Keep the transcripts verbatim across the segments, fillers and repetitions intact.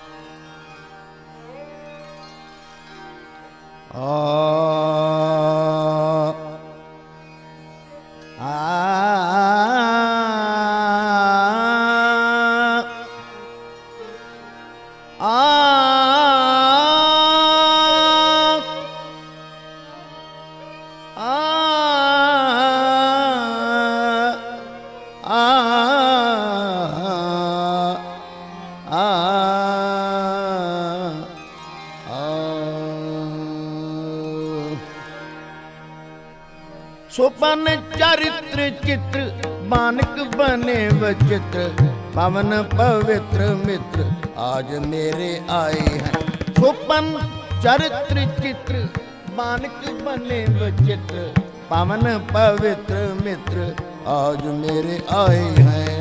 सोपन चरित्र चित्र मानक बने वचित्र पवन पवित्र मित्र आज मेरे आए हैं। सोपन चरित्र चित्र मानक बने वचित्र पवन पवित्र मित्र आज मेरे आए हैं।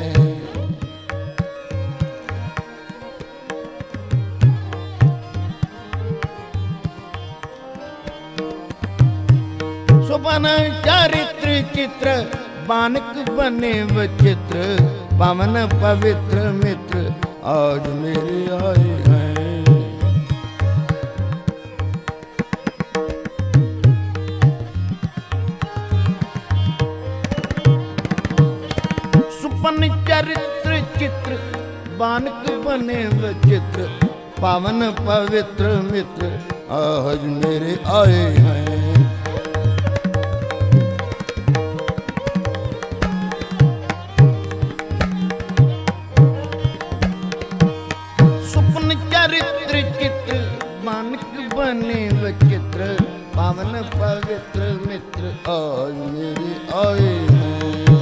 सोपन चरित्र चित्र बानक बने वचित्र पवन पवित्र मित्र आज मेरे आए हैं। सुपन चरित्र चित्र बानक बने वचित्र पवन पवित्र मित्र आज मेरे आए हैं। चरित्र चित्र मानक बने वचित्र पावन पवित्र मित्र आज मेरे आए हैं।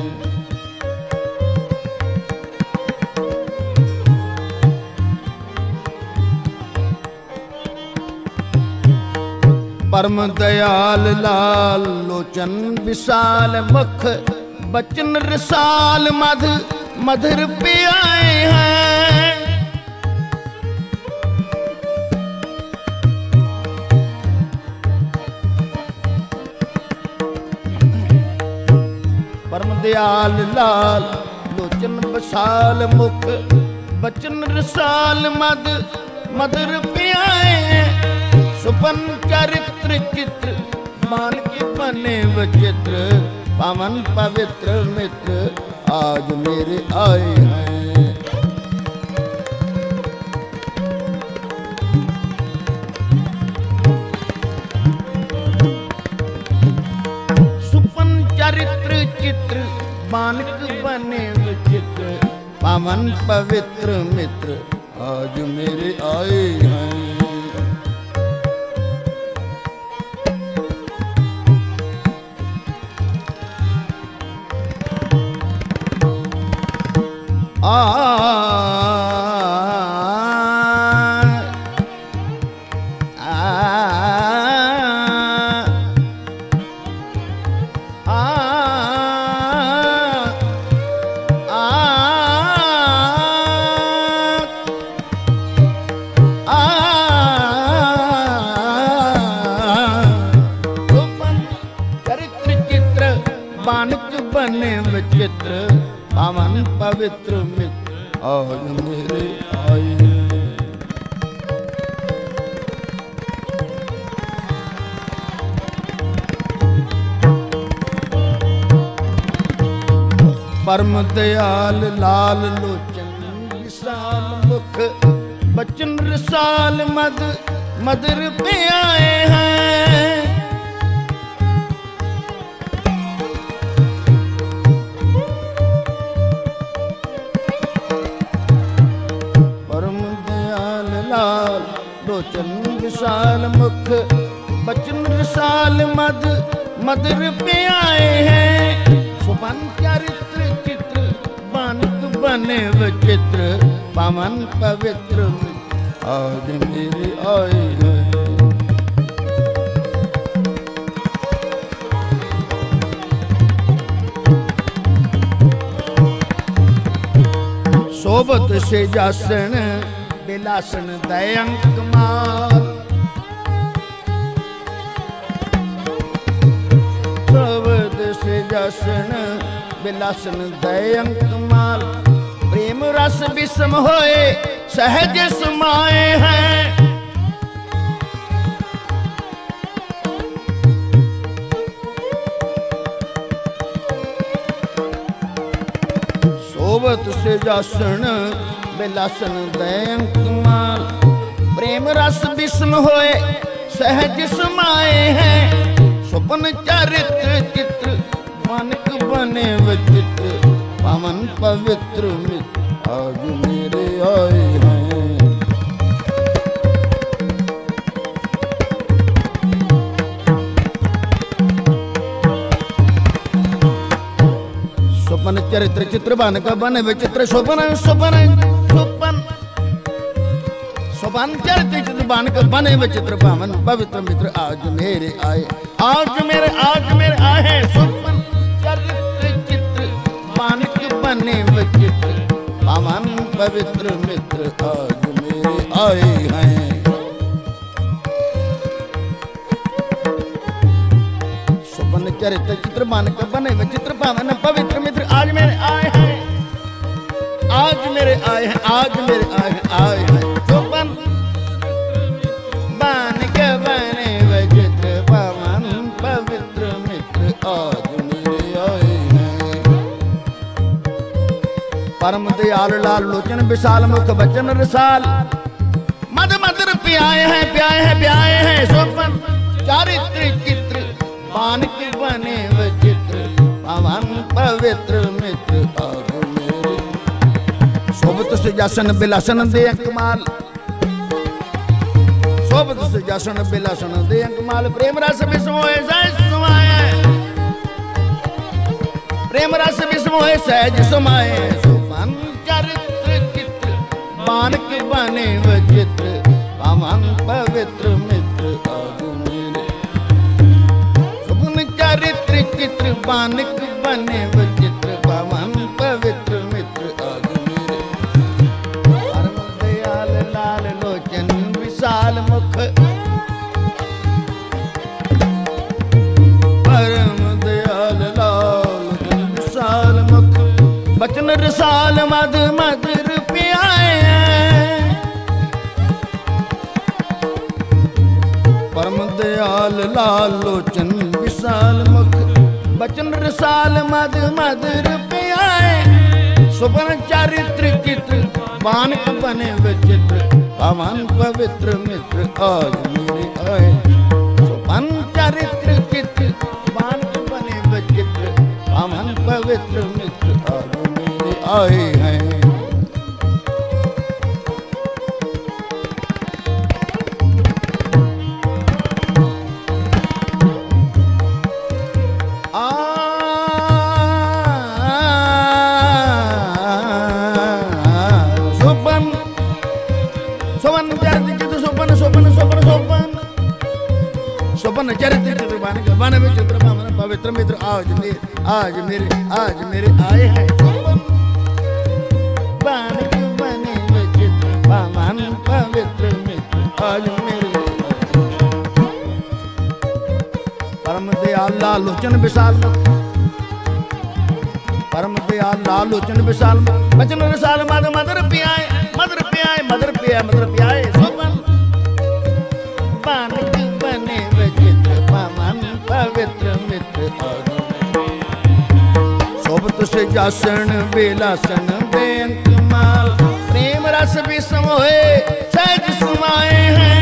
परम दयाल लाल लोचन विशाल मुख बचन रसाल मध मधुर पे आए हैं। परम दयाल लाल लोचन विशाल मुख बचन रसाल मद मधुर पियाए। सुपन चरित्र चित्र मान के बने वचित्र पवन पवित्र मित्र आज मेरे आए हैं। सुपन चरित्र चित्र मानक बने विचित्र पावन पवित्र मित्र आज मेरे आए हैं। आ बने विचित्र पावन पवित्र मित्र आज मेरे आए। परम दयाल लाल लोचन विशाल मुख बचन रसाल मद मधुर पे आए हैं। लोचन विशाल मुख बचन रसाल मद मधुर पे आए हैं। सुपन चरित्र चित्र बानक बने विचित्र पवन पवित्र आज मेरे आए हैं। शोभत से जासन बिलासन दयंक माल शोभत से जासन बिलासन दयंक माल प्रेम रस विषम होए सहज समाए हैं। सोबत से जासन बिलासन दयंक माल, प्रेम रस विस्म होए सहज समाए हैं। स्वप्न चरित्र चित्र मानक बने विचित्र, पावन पवित्र मित्र आज मेरे आए हैं। स्वप्न चरित्र चित्र बानक बने विचित्र, स्वप्न स्वप्न स्वप्न स्वप्न चरित्र चित्र बानक बने विचित्र, पावन पवित्र मित्र आज मेरे आए। आज मेरे आज मेरे आए स्वप्न चरित्र चित्र बानक बने विचित्र, पावन पवित्र मित्र आज मेरे आए हैं। स्वप्न चरित्र चित्र बानक बने विचित्र, पावन पवित्र मित्र आज मेरे आए हैं। आज मेरे आए हैं, आज मेरे आए हैं, आए हैं। स्वप्न बानक बने विचित्र, पावन पवित्र मित्र आज मेरे आए हैं। परम दयाल लाल लोचन विशाल मुख बचन रसाल, मद मधुर प्याए हैं प्याए हैं प्याए हैं। स्वप्न चारित्र चित्र बानक बने विचित्र, पावन पवित्र मित्र आज मेरे। सोबत से जासन बिलासन दे कमाल, सोबत से जासन बिलासन दे कमाल, प्रेम रस विस्मोए सहज समाए, प्रेम रस विस्मोए सहज समाए। स्वप्न चरित्र चित्र बानक बने विचित्र, पावन पवित्र मित्र आज मेरे। स्वप्न चरित्र चित्र बानक बने विचित्र, पावन पवित्र मित्र आज मेरे। परम दयाल लाल लोचन विशाल मुख, परम दयाल लाल विशाल मुख बचन रसाल, मद मधुर प्याए हैं। परम दयाल लाल लोचन विशाल मुख बचन रसाल, मद मधुर प्याए। स्वप्न चरित्र चित्र बानक बने विचित्र, पावन पवित्र मित्र आज मेरे आए। स्वप्न चरित्र चित्र बानक बने विचित्र, पावन पवित्र मित्र आज मेरे आए हैं। स्वप्न चरित्र चित्र बानक बने विचित्र, पावन पवित्र मित्र आज मेरे आज मेरे आज मेरे आए हैं। स्वप्न बानक बने विचित्र, पावन पवित्र मित्र आज मेरे। परम दयाल लाल लोचन विशाल मुख, परम दयाल लाल लोचन विशाल मुख बचन रसाल, मद मधुर प्याए मधुर प्याए मधुर प्याए मधुर प्याए। स्वप्न बानक बने विचित्र, पावन पवित्र मित्र आज। सोबत से जासन बिलासन बेअंत माल, प्रेम रस विस्म होए सहज समाए हैं।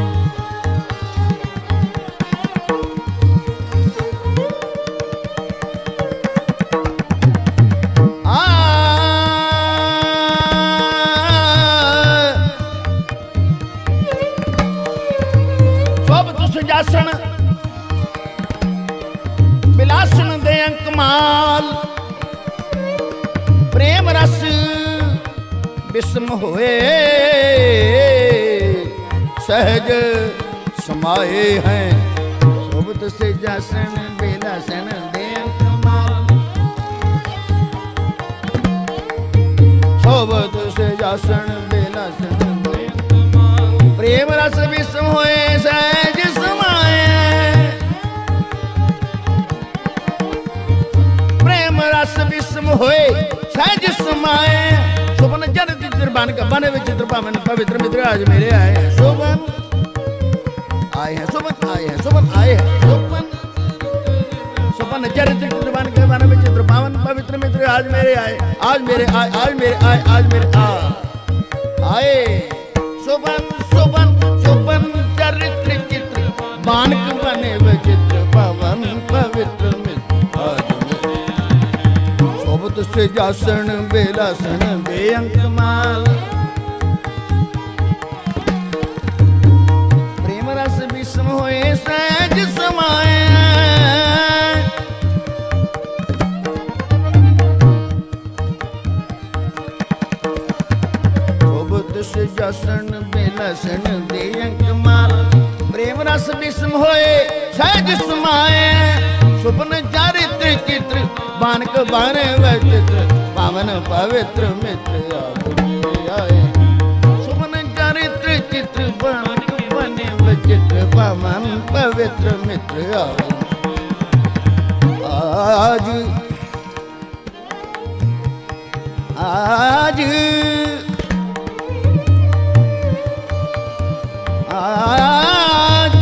जासन बिलासन दे कमाल, प्रेम रस विस्म होए सहज समाए हैं। सोबत से जासन बिलासन दे कमाल, सोबत से जासन बिलासन दे कमाल, प्रेम रस विस्म होए सहज समाए। प्रेम रस विस्म होए सहज समाए। स्वप्न चरित्र बान का बने विचित्र पावन पवित्र मित्र आज मेरे आए हैं शोभन आए हैं शोभन आए हैं शोभन आए हैं शोभन शोभन चरित्र चित्र बान के बने विचित्र पावन पवित्र मित्र आज मेरे आए आज मेरे आए आज मेरे आए आज मेरे आ आए शोभन शोभन शोभन चरित्र चित्र बान के बने विचित्र पावन पवित्र मित्र आज शोभत से जासन बेलासन बेअंक माल प्रेम रस विषम होए सहज समाए शोभत से जासन बेलासन बेअंक माल प्रेम रस विषम होए सहज समाए स्वप्न चारित्र चित्र बानक बाने विचित्र पावन पवित्र मित्र आए स्वप्न चारित्र चित्र बानक बने विचित्र पावन पवित्र मित्र आए आज आज आज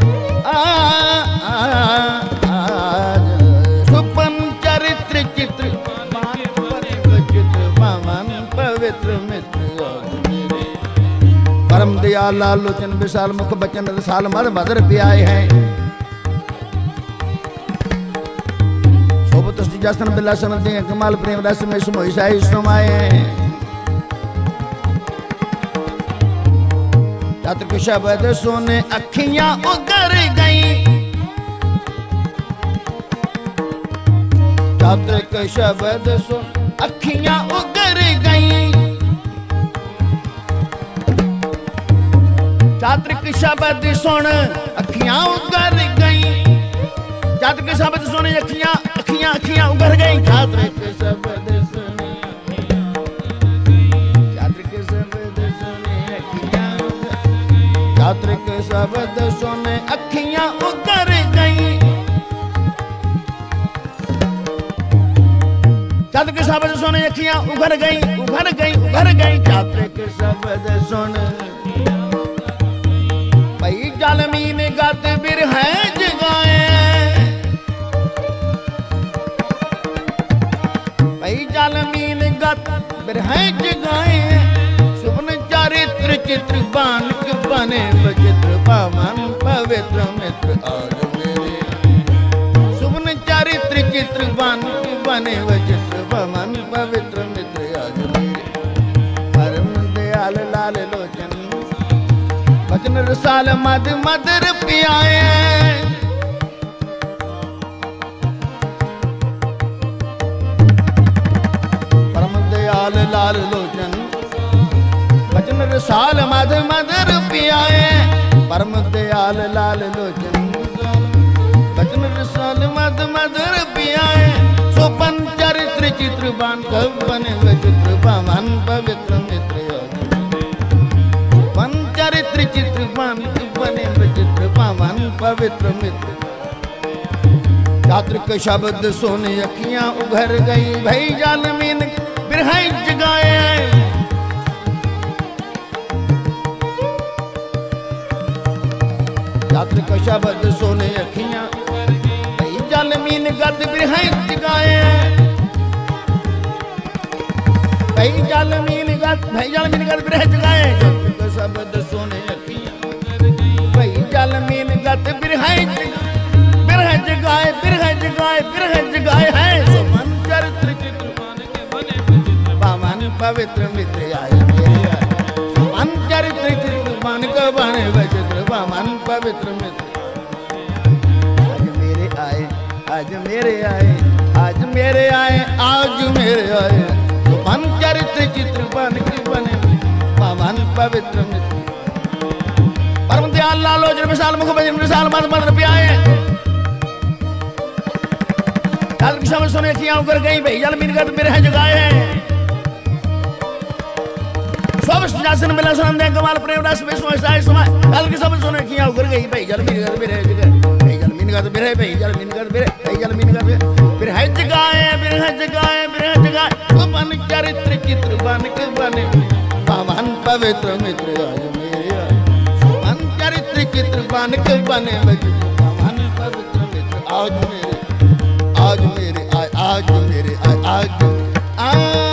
आज स्वप्न चरित्र चित्र पावन पवित्र मित्र परम दयाल लाल लोचन विशाल मुख बचन रसाल मद मदर प्याए हैं शोभत जसन बिलासन दे कमाल प्रेम रस में समोई साई समाए हैं चात्र के शब्द सोने अखियां उगर गई चात्र के शब्द सुन अखियां उगर गई चात्र के शब्द सुन अखियां उगर गई चात्र के शब्द सुन अखियां अखियां अखियां उगर गई चात्र के शब्द सुन चात्र के शब्द सुन अखियां चात्र के शब्द सुन अखियां उगर गई चात्र के शब्द सुन अखियां उभर गई उभर गई उभर गई चात्र के शब्द सुन भई जालमी में गत बिरह जगाए भई जालमी में गत बिरह जगाए स्वप्न चारित्र चित्र बानक बने विचित्र पावन पवित्र मित्र आज मेरे स्वप्न चारित्र चित्र बानक बने विचित्र पावन पवित्र मित्र आज मेरे परम दयाल लाल लोचन बचन रसाल मद मदर पियाए परम दयाल लाल लोचन बचन रसाल मद मदर पियाए परम दयाल लाल लोचन बचन रसाल मद मदर पियाए स्वपन चरित्र चित्र बान कब बने विचित्र पावन पवित्र मित्र पन चरित्र चित्र बान बने विचित्र पावन पवित्र मित्र चात्र के शब्द सोने अखियां उभर गई भई जालमीन बिरह जगाए चात्र के शब्द सोने अखियां भई जालमीन गद बिरह जगाए भई जालमीन गद भई जालमीन गद बिरह जगाए चात्र के शब्द सोने अखियां भई जालमीन गद बिरह बिरह जगाए बिरह जगाए बिरह जगाए है सुमन चरित्र चित्र पावन पवित्र मित्र आए मेरे आए सुमन चरित्र चित्र मान को बने विचित्र पावन पवित्र मित्र आज मेरे आए आज मेरे आए आज मेरे आए आज मेरे आए सुमन चरित्र चित्र मान के बने पावन पवित्र मित्र परम दयाल लाल लोचन विशाल मुख बचन विशाल मद मदर प्याए चात्र के शब्द सुन अखियां उगर गई भई जालमीन गद बिरह जगाए सब जासन मिला सुनंदे कमाल प्रेम रस में सोए साए समाए चात्र के शब्द सुन अखियां उगर गई भई जालमीन गद बिरह जगाए भई जालमीन गद बिरह भई जालमीन गद बिरह भई जालमीन गद बिरह जगाए बिरह जगाए बिरह जगाए स्वपन चरित्र चित्र बन के बने पावन पवित्र मित्र आज मेरे आए सुमन चरित्र चित्र बन के बने बजे पावन पवित्र मित्र आज मेरे आज मेरे आए आज मेरे आए आज आ